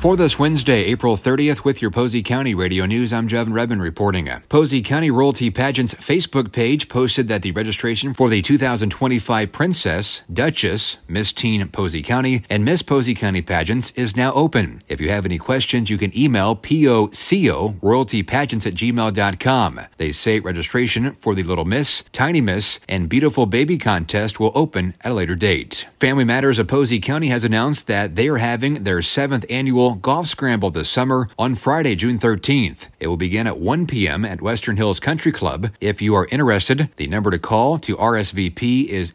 For this Wednesday, April 30th, with your Posey County Radio News, I'm Jevin Redmond reporting. Posey County Royalty Pageant's Facebook page posted that the registration for the 2025 Princess, Duchess, Miss Teen Posey County, and Miss Posey County pageants is now open. If you have any questions, you can email POCO royaltypageants@gmail.com. They say registration for the Little Miss, Tiny Miss, and Beautiful Baby contest will open at a later date. Family Matters of Posey County has announced that they are having their 7th annual Golf Scramble this summer on Friday, June 13th. It will begin at 1 p.m. at Western Hills Country Club. If you are interested, the number to call to RSVP is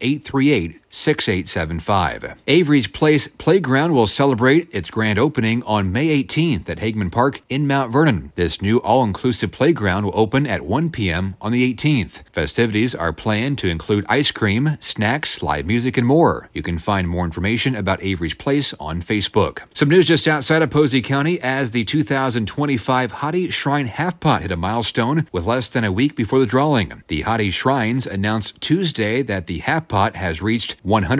838-6875. Avery's Place Playground will celebrate its grand opening on May 18th at Hageman Park in Mount Vernon. This new all-inclusive playground will open at 1 p.m. on the 18th. Festivities are planned to include ice cream, snacks, live music, and more. You can find more information about Avery's Place on Facebook. Some news just outside of Posey County as the 2025 Hottie Shrine Half Pot hit a milestone with less than a week before the drawing. The Hottie Shrines announced Tuesday that the Half Pot has reached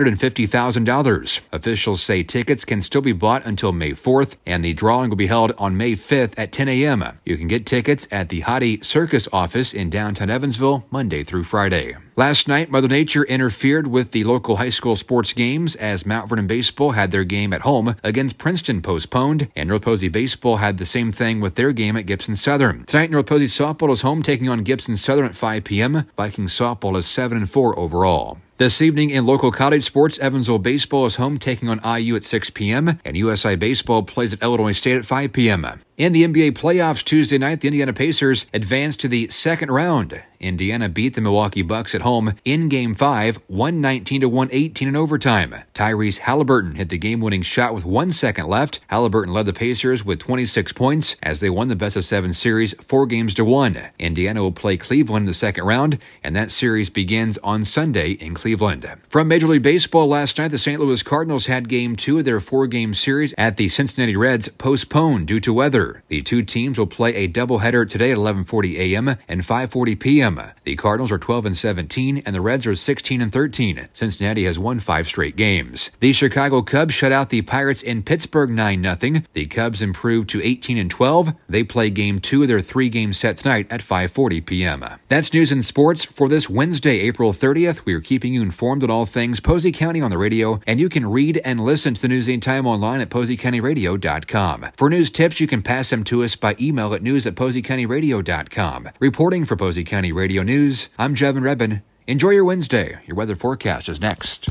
$150,000. Officials say tickets can still be bought until May 4th, and the drawing will be held on May 5th at 10 a.m. You can get tickets at the Hottie Circus office in downtown Evansville Monday through Friday. Last night, Mother Nature interfered with the local high school sports games as Mount Vernon Baseball had their game at home against Princeton postponed, and North Posey Baseball had the same thing with their game at Gibson Southern. Tonight, North Posey Softball is home taking on Gibson Southern at 5 p.m. Vikings Softball is 7-4 overall. This evening in local college sports, Evansville Baseball is home taking on IU at 6 p.m., and USI Baseball plays at Illinois State at 5 p.m. In the NBA playoffs Tuesday night, the Indiana Pacers advanced to the second round. Indiana beat the Milwaukee Bucks at home in Game 5, 119-118 in overtime. Tyrese Halliburton hit the game-winning shot with 1 second left. Halliburton led the Pacers with 26 points as they won the best-of-7 series 4-1. Indiana will play Cleveland in the second round, and that series begins on Sunday in Cleveland. From Major League Baseball last night, the St. Louis Cardinals had Game 2 of their 4-game series at the Cincinnati Reds postponed due to weather. The two teams will play a doubleheader today at 11:40 a.m. and 5:40 p.m. The Cardinals are 12-17, and the Reds are 16-13. Cincinnati has won 5 straight games. The Chicago Cubs shut out the Pirates in Pittsburgh 9-0. The Cubs improved to 18-12. They play Game 2 of their 3-game set tonight at 5:40 p.m. That's news and sports for this Wednesday, April 30th. We are keeping you informed on all things Posey County on the radio, and you can read and listen to the News Anytime online at PoseyCountyRadio.com. For news tips, you can pass them to us by email at news@PoseyCountyRadio.com. Reporting for Posey County Radio News, I'm Jevin Redmond. Enjoy your Wednesday. Your weather forecast is next.